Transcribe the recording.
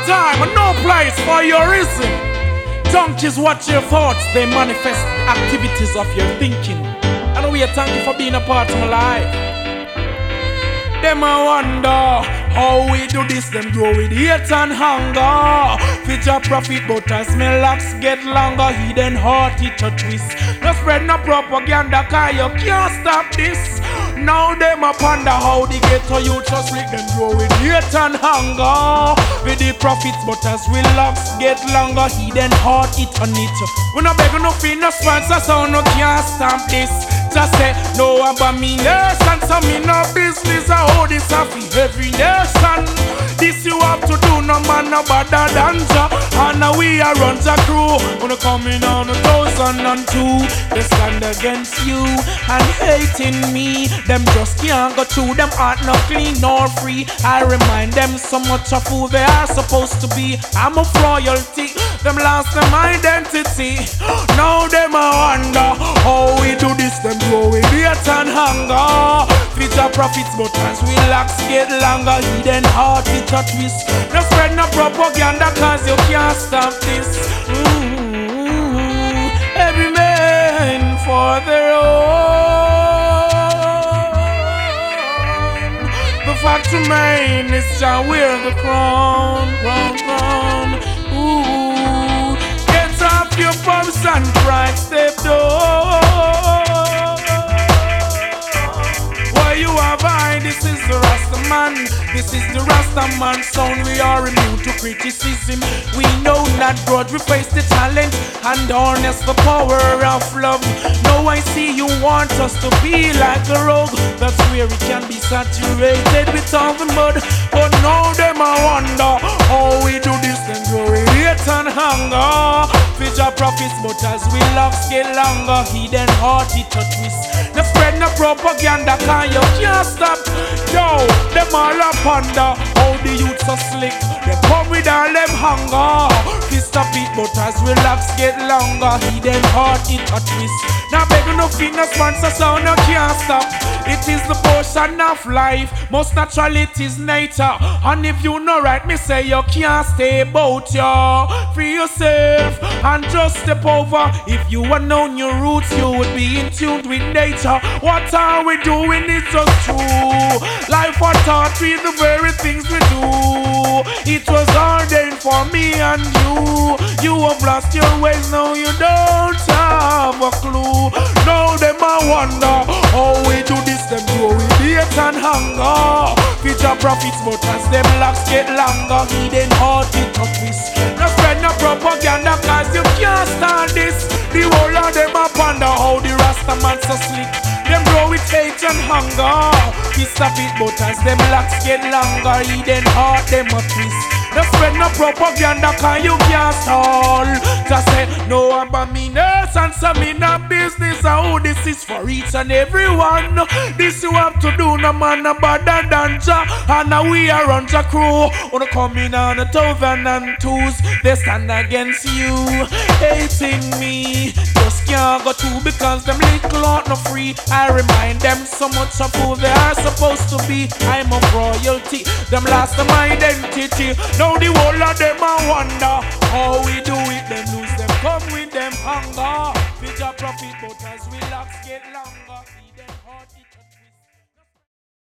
time and no place for your reason. Donkeys watch your thoughts, they manifest activities of your thinking. And we thank you for being a part of my life. Them I wonder how we do this, them grow with hate and hunger. Fit your profit, but as my locks get longer, hidden heart it a twist. No spread no propaganda, cause you can't stop this. Now them a ponder how the ghetto youth just let them grow with hate and hunger. With the profits, but as we locks get longer, hidden heart it on it. We no beg no fee, no sponsor, so no can't stop this. Just say no abomination, so me no business. I hold this off every nation. This you have to do, no man no better than ya. And now we are run the crew. When coming on 2002, they stand against you and hating me. Them just can't go through, them heart not clean nor free. I remind them so much of who they are supposed to be. I'm of royalty, them lost them identity. Now them I wonder how we do this, them grow with hate and hunger. Fit our profits, but as we locks get longer, hidden heart it a twist. No spread no propaganda, cause you can't stop this. Every man for their own. The fact remains is shall wear the crown. Ooh, get off your pumps and pride, step down. Why you have I? This is the Rastaman. This is the Rastaman sound. We are immune to criticism. We know not grudge. We face the challenge and harness the power of love. Now I see you want us to be like a rogue. That's where we can be saturated with all the mud. But now them I wonder how we do this. Then grow hate and hunger. Fit your profits, but as we locks get longer, hidden heart it a twist. No spread no propaganda, cause you can't stop. Yo, them all a ponder how the youths are slick. They come with all them hunger. Fist up it, but as we locks get longer, hidden heart it a twist. Now beg no feet, no sponsor, so no can't stop. It is the portion of life, most natural it is nature. And if you know right, me say you can't stay about ya. Free yourself and just step over. If you had known your roots, you would be in tune with nature. What are we doing? It's just true. Life was taught we the very things we do. It was ordained for me and you. You have lost your ways, now you don't have a clue. Now them I wonder how we do this, them grow with hate and hunger. Future profits, but as them locks get longer, hidden heart it a twist. No spread no propaganda, cause you can't stand this. The whole of them I ponder how the Rastaman so slick. Them grow with hate and hunger. Fist up it, but as them locks get longer, hidden heart them a twist. No spread no propaganda, cause you can't stall. Just say no abomination, so me not business. How this is for each and every one. This you have to do, no man no better than ya. And now we are on the crew. Wanna come in on 2002s. They stand against you, hating me. Just can't go through because them little out no free. I remind them so much of who they are supposed to be. I'm of royalty, them lost them identity. Now the whole of them I wonder how we do it. Them lose them, come with them hunger. With your profit, but as we locks get longer.